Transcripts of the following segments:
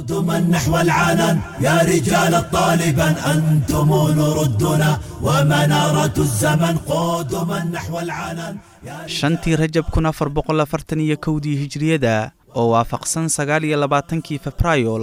قدما نحو العنان يا رجال الطالبان أنتم نور الدنا ومنارة الزمن قدما نحو العنان. shantii rajab 1441 hijriyada oo waafaqsan 29 Febraayo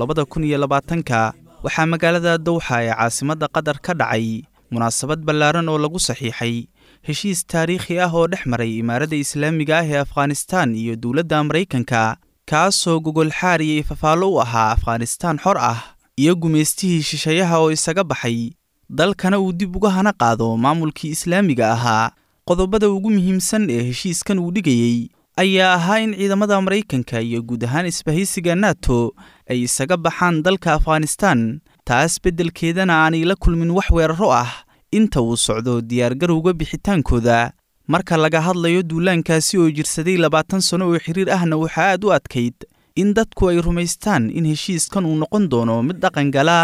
2020 waxaa magaalada Dowxa ee caasimadda Qatar ka dhacay munaasabad ballaaran oo lagu saxiixay heshiis taariikhi ah oo dhexmaray imaaradda Islaamiga ah ee Afghanistan iyo dawladda Mareykanka kaasoo gogol xaariyay fafaalo u ahaa Afghanistan xor ah iyo gumeystihii shisheeyaha oo isaga baxay dalkana uu dib uga hana qaado maamulkii Islaamiga ahaa. qodobada ugu muhiimsan ee heshiiskan uu dhigayay ayaa ahaa in ciidamada Mareykanka iyo guud ahaan isbahaysiga NATO ay isaga baxaan dalka Afghanistan taas beddelkeedana aanay la kulmin wax weeraro ah inta uu socdo diyaar garowga bixitaankooda. marka laga hadlayo duulaankaasi oo jirsaday 20 sano oo xiriir ahna waxa aad u adkayd in dadku ay rumaystaan in heshiiskan uu noqon doono mid dhaqan gala.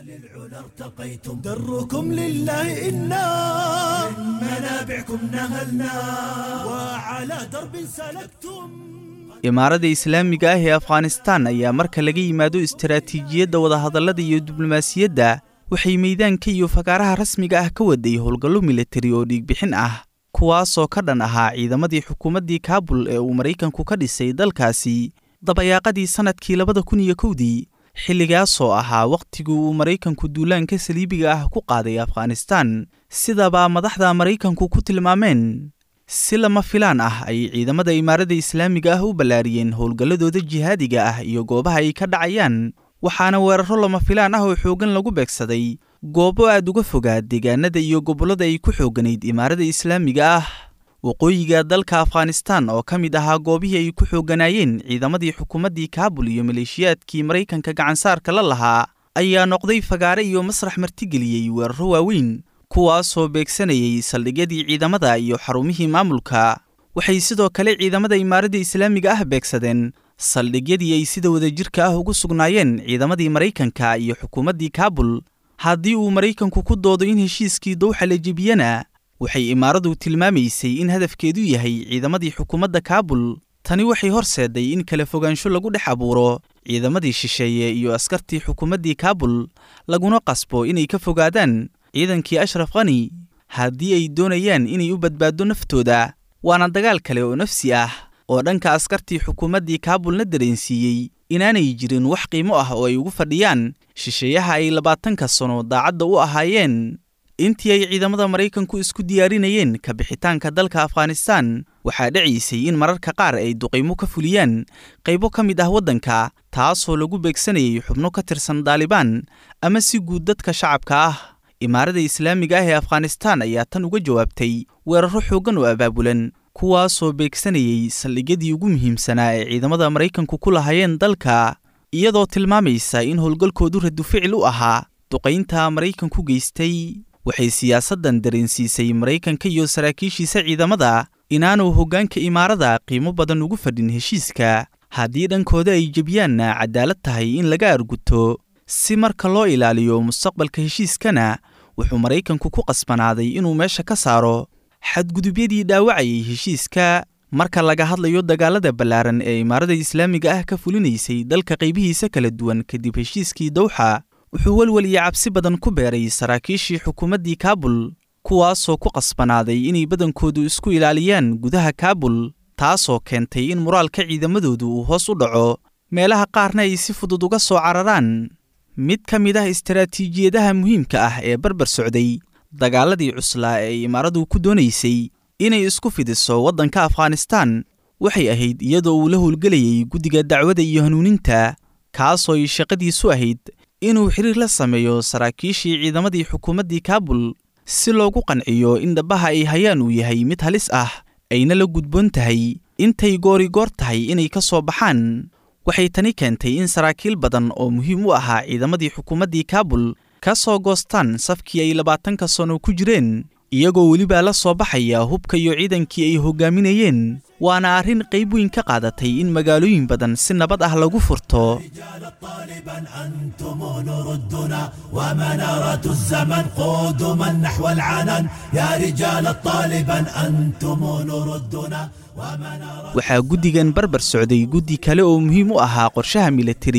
ارتقيتم دركم لله إنا من منابعكم نهلنا وعلى درب سلكتم. imaaradda Islaamiga ah ee Afghanistan ayaa marka laga yimaado istiraatiijiyadda wadahadallada iyo diblomaasiyadda waxay meedaanka iyo fagaaraha rasmiga ah ka waday howlgallo militari oo dhiig bixin ah kuwaasoo ka dhan ahaa ciidamadii xukuumaddii Kaabul ee uu Mareykanku ka dhisay dalkaasi dabayaaqadii sanadkii 2001 xilligaasoo ahaa waqtigii uu Mareykanku duulaanka saliibiga ah ku qaaday Afghanistan sidaba madaxda Mareykanku ku tilmaameen. si lama filaan ah ay ciidamada imaaradda Islaamiga ah u balaariyeen howlgalladooda jihaadiga ah iyo goobaha ay ka dhacayaan waxaana weeraro lama filaan ah oo xoogan lagu beegsaday goobo aad uga fogaa deegaanada iyo gobollada ay ku xooganayd imaaradda Islaamiga ah. waqooyiga dalka Afghanistan oo ka mid ahaa goobihii ay ku xooganaayeen ciidamadii xukuumaddii Kaabul iyo maleeshiyaadkii Mareykanka gacansaarka la lahaa ayaa noqday fagaare iyo masrax martigeliyey weeraro waaweyn kuwaasoo beegsanayay saldhigyadii ciidamada iyo xarumihii maamulka. waxay sidoo kale ciidamada imaaradda Islaamiga ah beegsadeen saldhigyadii ay sida wadajirka ah ugu sugnaayeen ciidamadii Mareykanka iyo xukuumaddii Kaabul. haddii uu Mareykanku ku doodo in heshiiskii Dowxa la jebiyana waxay imaaradu tilmaamaysay in hadafkeedu yahay ciidamadii xukuumadda Kaabul. tani waxay horseeday in kala fogaansho lagu dhex abuuro ciidamadii shisheeye iyo askartii xukuumaddii Kaabul laguna qasbo inay ka fogaadaan ciidankii Ashraf Ghani haddii ay doonayaan inay u badbaado naftooda. waana dagaal kale oo nafsi ah oo dhanka askartii xukuumaddii Kaabulna dareensiiyey inaanay jirin wax qiimo ah oo ay ugu fadhiyaan shisheeyaha ay 20 sano daacadda u ahaayeen. intii ay ciidamada Mareykanku isku diyaarinayeen ka bixitaanka dalka Afghanistan waxaa dhacaysay in mararka qaar ay duqeymo ka fuliyaan qaybo ka mid ah waddanka taasoo lagu beegsanayay xubno ka tirsan Taliban ama si guud dadka shacabka ah. imaaradda Islaamiga ah ee Afghanistan ayaa tan uga jawaabtay weeraro xoogan oo abaabulan kuwaasoo beegsanayay saldhigyadii ugu muhiimsanaa ee ciidamada Mareykanku ku lahaayeen dalka iyadoo tilmaamaysa in howlgalkoodu radu ficil u ahaa duqeynta Mareykanku geystay. waxay siyaasaddan dareensiisay Mareykanka iyo saraakiishiisa ciidamada inaanu hoggaanka imaaradda qiimo badan ugu fadhin heshiiska haddii dhankooda ay jebiyaanna cadaalad tahay in laga arguto. si marka loo ilaaliyo mustaqbalka heshiiskana wuxuu Mareykanku ku qasbanaaday inuu meesha ka saaro xadgudubyadii dhaawacayay heshiiska. marka laga hadlayo dagaalada ballaaran ee imaaradda Islaamiga ah ka fulinaysay dalka qaybihiisa kala duwan kadib heshiiskii Dowxa wuxuu walwal iyo cabsi badan ku beeray saraakiishii xukuumaddii Kaabul kuwaasoo ku qasbanaaday inay badankoodu isku ilaaliyaan gudaha Kaabul taasoo keentay in moraalka ciidamadoodu uu hoos u dhaco meelaha qaarna ay si fudud uga soo cararaan. mid ka mid ah istiraatiijiyadaha muhiimka ah ee barbar socday dagaaladii cuslaa ee imaaradu ku doonaysay inay isku fidiso waddanka Afghanistan waxay ahayd iyadoo uu la howlgelayay guddiga dacwada iyo hanuuninta kaasoo ay shaqadiisu ahayd inuu xiriir la sameeyo saraakiishii ciidamadii xukuumaddii Kaabul si loogu qanciyo in dhabaha ay hayaan uu yahay mid halis ah ayna la gudboon tahay intay goor tahay inay ka soo baxaan. waxay tani keentay in saraakiil badan oo muhiim u ahaa ciidamadii xukuumaddii Kaabul ka soo goostaan safkii ay 20 sano ku jireen iyagoo weliba la soo baxaya hubka iyo ciidankii ay hogaaminayeen. waana arrin qayb weyn ka qaadatay in magaalooyin badan si nabad ah lagu furto. waxaa guddigan barbar socday guddi kale oo muhiim u ahaa qorshaha militari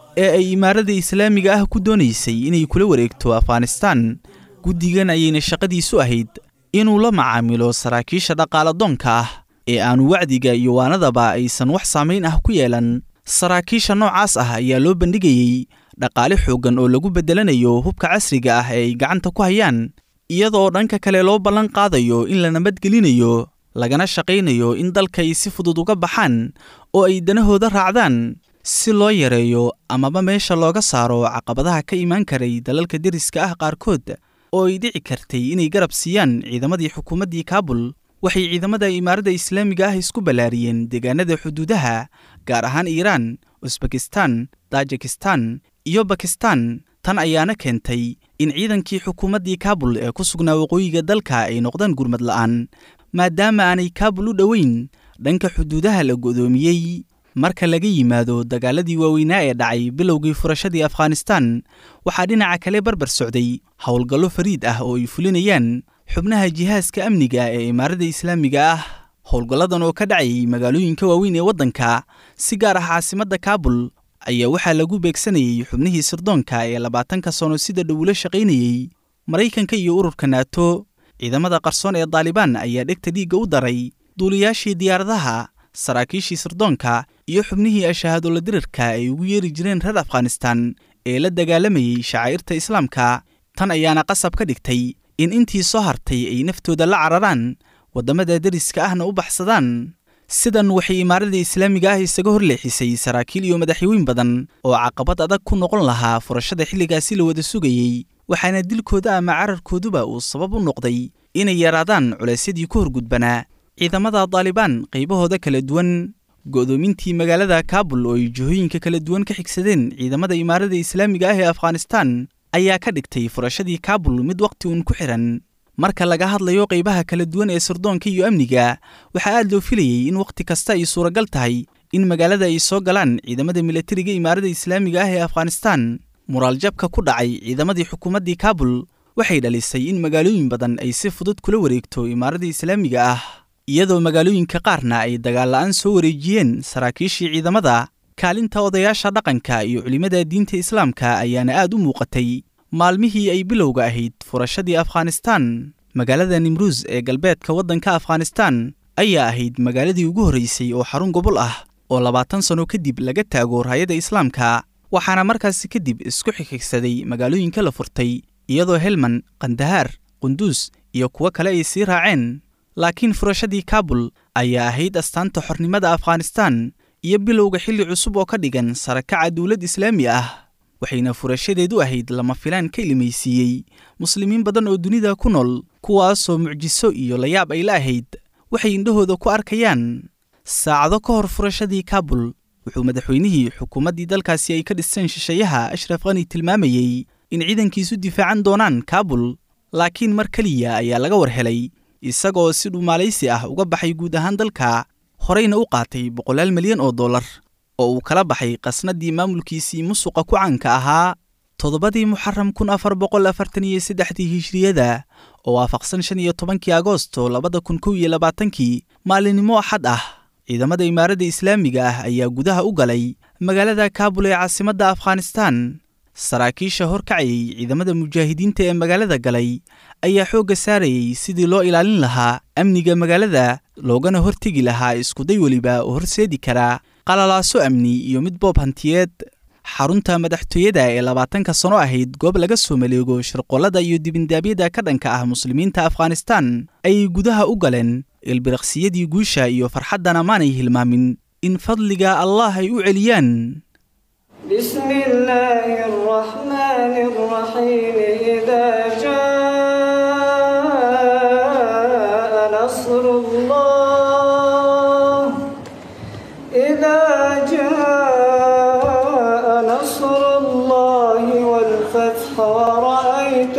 ee ay imaaradda islaamiga ah ku doonaysay inay kula wareegto Afghanistan. Guddigan ayayna shaqadiisu ahayd inuu la macaamilo saraakiisha dhaqaaladoonka ah ee aanu wacdiga iyo waanadaba aysan wax saamayn ah ku yeelan. Saraakiisha noocaas ah ayaa loo bandhigayay dhaqaale xooggan oo lagu bedelanayo hubka casriga ah ee ay gacanta ku hayaan, iyadoo dhanka kale loo ballan qaadayo in la nabadgelinayo lagana shaqaynayo in dalka ay si fudud uga baxaan oo ay danahooda raacdaan si loo yareeyo amaba meesha looga saaro caqabadaha ka imaan karay dalalka deriska ah qaarkood oo ay dhici kartay inay garab siiyaan ciidamadii xukuumaddii Kaabul. Waxay ciidamada imaaradda islaamiga ah isku balaariyeen deegaanada xuduudaha, gaar ahaan Iiraan, Uzbekistan, Tajikistan iyo Bakistan. Tan ayaana keentay in ciidankii xukuumaddii Kaabul ee ku sugnaa waqooyiga dalka ay noqdaan gurmad la'aan, maadaama aanay Kaabul u dhoweyn dhanka xuduudaha la go'doomiyey. Marka laga yimaado dagaaladii waaweynaa ee dhacay bilowgii furashadii Afghanistan, waxaa dhinaca kale barbar socday howlgallo fariid ah oo ay fulinayaan xubnaha jihaaska amniga ee imaaradda islaamiga ah. Howlgalladan oo ka dhacayay magaalooyinka waaweyn ee waddanka, si gaar ah caasimadda Kaabul, ayaa waxaa lagu beegsanayay xubnihii sirdoonka ee 20 sano sida dhow ula shaqaynayay Maraykanka iyo ururka NATO. Ciidamada qarsoon ee Taliban ayaa dhegta dhiigga u daray duuliyaashii diyaaradaha, saraakiishii sirdoonka iyo xubnihii ashahaadoola dirirka ay ugu yeeri jireen reer Afghanistan ee la dagaalamayay shacaa'irta Islaamka. Tan ayaana qasab ka dhigtay in intii soo hartay ay naftooda la cararaan, waddamada deriska ahna u baxsadaan. Sidan waxay imaaradda islaamiga ah isaga horleexisay saraakiil iyo madaxweyne badan oo caqabad adag ku noqon lahaa furashada xilligaasi la wada sugayay, waxaana dilkooda ama cararkooduba uu sabab u noqday inay yaraadaan culaysyadii ku horgudbanaa ciidamada Taliban qaybahooda kala duwan. Go'doomintii magaalada Kaabul oo ay jihooyinka kala duwan ka xigsadeen ciidamada imaaradda islaamiga ah ee Afghanistan ayaa ka dhigtay furashadii Kaabul mid waqti uun ku xiran. Marka laga hadlayo qaybaha kala duwan ee sirdoonka iyo amniga, waxaa aad loo filayay in waqti kasta ay suuragal tahay in magaalada ay soo galaan ciidamada militariga imaaradda islaamiga ah ee Afghanistan. Muraaljabka ku dhacay ciidamadii xukuumaddii Kaabul waxay dhalisay in magaalooyin badan ay si fudud kula wareegto imaaradda islaamiga ah, iyadoo magaalooyinka qaarna ay dagaal la'aan soo wareejiyeen saraakiishii ciidamada. Kaalinta odayaasha dhaqanka iyo culimada diinta Islaamka ayaana aad u muuqatay maalmihii ay bilowga ahayd furashadii Afghanistan. Magaalada Nimruz ee galbeedka waddanka Afghanistan ayaa ahayd magaaladii ugu horreysay oo xarun gobol ah oo 20 sano kadib laga taago raayada Islaamka, waxaana markaasi kadib isku xigxigsaday magaalooyinka la furtay, iyadoo Helmand, Qandahar, Qunduz iyo kuwo kale ay sii raaceen. Laakiin furashadii Kaabul ayaa ahayd astaanta xornimada Afghanistan iyo bilowga xilli cusub oo ka dhigan sarakaca dawlad islaami ah. Waxayna furashadeedu ahayd lama filaan ka ilmaysiiyey muslimiin badan oo dunida ku nool, kuwaasoo mucjiso iyo layaab ay la ahayd waxay indhahooda ku arkayaan. Saacado ka hor furashadii Kaabul, wuxuu madaxweynihii xukuumaddii dalkaasi ay ka dhiseen shisheeyaha Ashraf Ghani tilmaamayay in ciidankiisu difaacan doonaan Kaabul, laakiin mar kaliya ayaa laga war helay isagoo si dhumaalaysi ah uga baxay guud ahaan dalka, horeyna u qaatay $100 milyan oo oo uu kala baxay qasnadii maamulkiisii musuqa ku caanka ahaa. 7 Muxarram 1443 Hijriyada oo waafaqsan 15 Agoosto 2021 maalinimo Axad ah, ciidamada imaaradda islaamiga ah ayaa gudaha u galay magaalada Kaabul ee caasimadda Afghanistan. Saraakiisha horkacayay ciidamada mujaahidiinta ee magaalada galay ayaa xoogga saarayay sidii loo ilaalin lahaa amniga magaalada, loogana hortegi lahaa iskuday weliba oo horseedi kara qalalaaso amni iyo mid boob hantiyeed. Xarunta madaxtooyada ee 20 sano ahayd goob laga soo maleego shirqollada iyo dibindaabyada ka dhanka ah muslimiinta Afghanistan ayay gudaha u galeen. Ilbiriqsiyadii guusha iyo farxaddana maanay hilmaamin in fadliga Allah ay u celiyaan. بسم الله الرحمن الرحيم إذا جاء نصر الله إذا جاء نصر الله والفتح ورأيت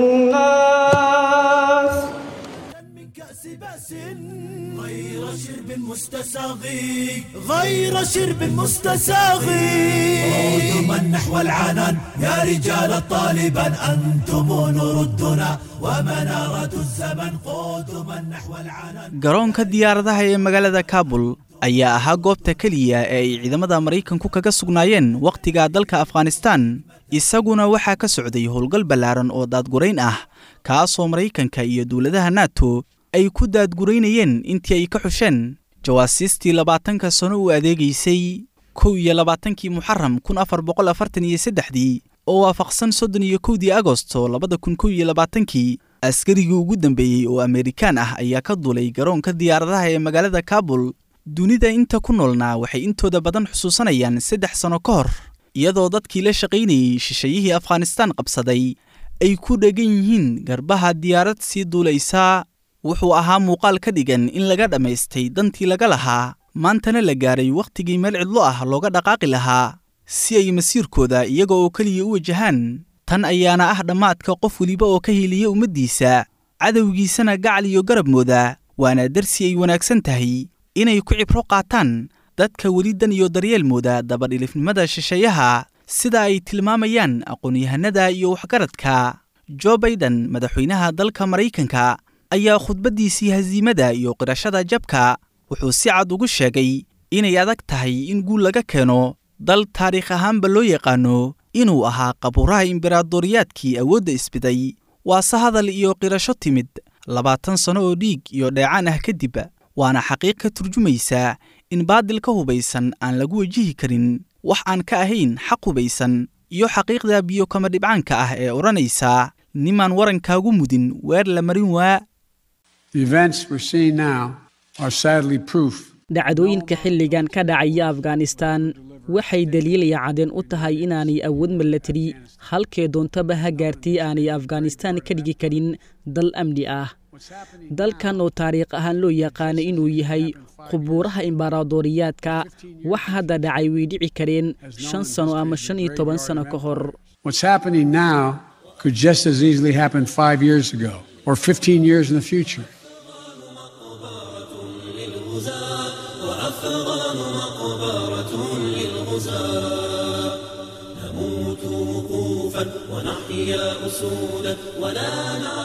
الناس من كأس بأس غير شرب مستساغي غير شرب مستساغي قدما نحو العنان يا رجال الطالبان أنتم نردنا ومنارة الزمن قدما نحو العنان. garoonka diyaaradaha ee magaalada Kaabul ayaa ahaa goobta keliya ee ay ciidamada Maraykanku kaga sugnaayeen wakhtiga dalka Afghanistan isaguna waxaa ka socday howlgal ballaaran oo daadgurayn ah kaasoo Maraykanka iyo dawladaha NATO ay ku daadguraynayeen intii ay ka xusheen jawaasiistii 20 sano u adeegaysay 21 Muharram 1443 oo waafaqsan 31 Agoosto 2021 askarigii ugu dambeeyay oo Amerikaan ah ayaa ka duulay garoonka diyaaradaha ee magaalada Kabul dunida inta ku noolna waxay intooda badan xusuusanayaan 3 sano ka hor iyadoo dadkii la shaqaynayay shisheeyihii Afghanistan qabsaday ay ku dhagan yihiin garbaha diyaarad sii duulaysa wuxuu ahaa muuqaal ka dhigan in laga dhameystay dantii laga lahaa maantana la gaaray waqtigii meel cidlo ah looga dhaqaaqi lahaa si ay masiirkooda iyaga oo kaliya u wajahaan tan ayaana ah dhamaadka qof waliba oo ka heliya umadiisa cadawgiisana gacal iyo garab mooda waana darsi ay wanaagsan tahay inay ku cibro qaataan dadka welidan iyo daryeel mooda dabadhilifnimada shisheeyaha sida ay tilmaamayaan aqoon-yahanada iyo waxgaradka Joe Biden madaxweynaha dalka Maraykanka ayaa khudbadiisii haziimada iyo qirashada jabka wuxuu si cad ugu sheegay inay adag tahay in guul laga keeno dal taariikh ahaanba loo yaqaano inuu ahaa qabuuraha imbiradoriyaadkii awoodda isbiday waase hadal iyo qirasho timid 20 sano oo dhiig iyo dheecaan ah kadib waana xaqiiq ka turjumaysa in baadil ka hubaysan aan lagu wajihi karin wax aan ka ahayn xaq hubaysan iyo xaqiiqda biyo kama dhibcaanka ah ee oranaysa niman warankaagu mudin weer la marin waa The events we're seeing now are sadly proof. dhacdooyinka xilligan ka dhacaya Afghanistan waxay daliil iyo cadeen u tahay inaanay awood military halkee doontaba ha gaartay aanay Afghanistan ka dhigi karin dal amni ah dalkan oo taariikh ahaan loo yaqaan inuu yahay qubuuraha imbaradoriyaadka wax hadda dhacay way dhici kareen 5 sano ama 15 sano ka hor What's happening now could just as easily happen 5 years ago or 15 years in the future. وأفغان مقبرة للغزاة نموت وقوفا ونحيا أسودا ولا نعلم